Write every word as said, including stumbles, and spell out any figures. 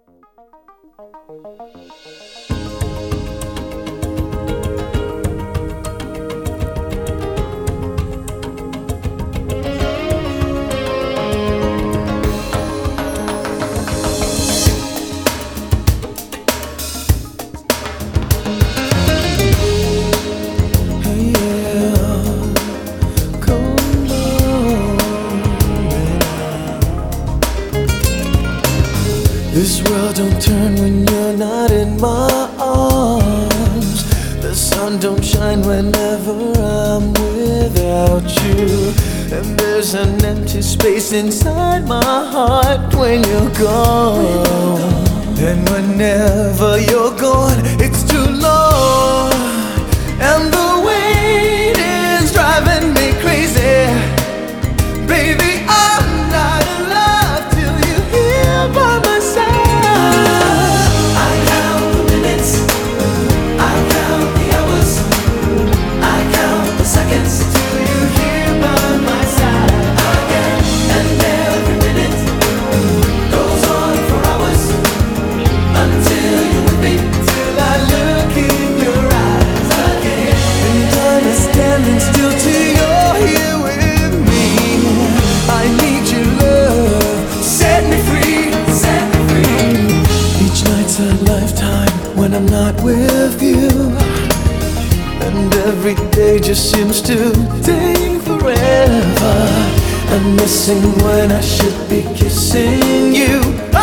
This world don't turn when you're not in my arms. The sun don't shine whenever I'm without you. And there's an empty space inside my heart when you're gone. And whenever you're gone, it's too long. And the weight is driving me crazy. Baby, I'm not alive till you're here by my side. When I'm not with you, and every day just seems to take forever. I'm missing when I should be kissing you.